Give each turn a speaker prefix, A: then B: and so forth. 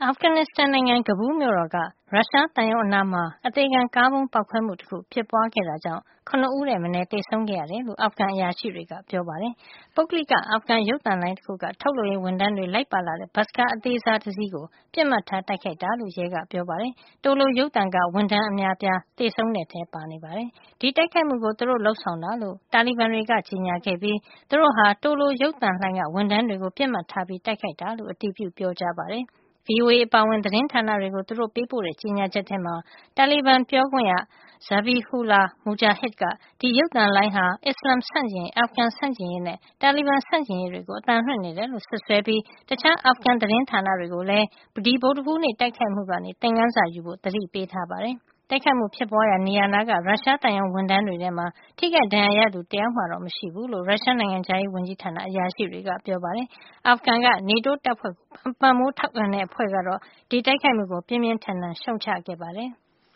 A: အာဖဂန်နစ္စတန်နိုင်ငံ ကဘူးမြို့တော်က ရုရှားသံရုံးအနားမှာ အသေခံကားဗုံးပေါက်ကွဲမှုတခု ဖြစ်ပွားခဲ့တာကြောင့် ၇ ဦးထက်မနည်း သေဆုံးခဲ့ရတယ်လို့ အာဖဂန်အရာရှိတွေက ပြောပါတယ်။ ပုဂ္ဂလိက အာဖဂန်ရုပ်သံလိုင်းတခုက ထုတ်လုပ်ရေးဝန်ထမ်းတွေ လိုက်ပါလာတဲ့ ဘတ်စ်ကားအသေးစားတစီးကို ပစ်မှတ်ထား တိုက်ခိုက်တာလို့ ရဲကပြောပါတယ်။ Tolo ရုပ်သံက ဝန်ထမ်းအများအပြား သေဆုံးတဲ့အထဲ ပါနေပါတယ်။ ဒီတိုက်ခိုက်မှုကို သူတို့လုပ်ဆောင်တာလို့ တာလီဘန်တွေက ကြေညာခဲ့ပြီး သူတို့ဟာ Tolo ရုပ်သံလှိုင်းက ဝန်ထမ်းတွေကို ပစ်မှတ်ထား တိုက်ခိုက်တာလို့ အတည်ပြု ပြောကြားပါတယ်။ VOA အပါအဝင် သတင်းဌာနတွေကို သူတို့ပေးပို့တဲ့ ကြေညာချက်ထဲမှာ တာလီဘန်ပြောခွင့်ရ Zabihullah Mujahid က ဒီရုပ်သံလိုင်းဟာ အစ္စလာမ်ဆန့်ကျင်ရေး၊ အာဖဂန်ဆန့်ကျင်ရေးနဲ့ တာလီဘန်ဆန့်ကျင်ရေးတွေကို အသံလွှင့်နေတယ်လို့ စွပ်စွဲပြီး တခြားအာဖဂန်သတင်းဌာနတွေကိုလည်း ဒီဗုဒ္ဓဟူးနေ့ တိုက်ခိုက်မှုကနေ သင်ခန်းစာယူဖို့ သတိပေးထားပါတယ်။ တိုက်ခိုက်မှုဖြစ်ပွားရာနေရာနားက ရုရှားသံရုံးဝန်ထမ်းတွေထဲမှာ ထိခိုက်ဒဏ်ရာရသူ တယောက်မှတော့ မရှိဘူးလို့ ရုရှားနိုင်ငံခြားရေးဝန်ကြီးဌာန အရာရှိတွေက ပြောပါတယ်။ အာဖဂန်က NATO တပ်ဖွဲ့ကို ပံ့ပိုးထောက်ခံတဲ့ အဖွဲ့ကတော့ ဒီတိုက်ခိုက်မှုကို ပြင်းပြင်းထန်ထန် ရှုတ်ချခဲ့ပါတယ်။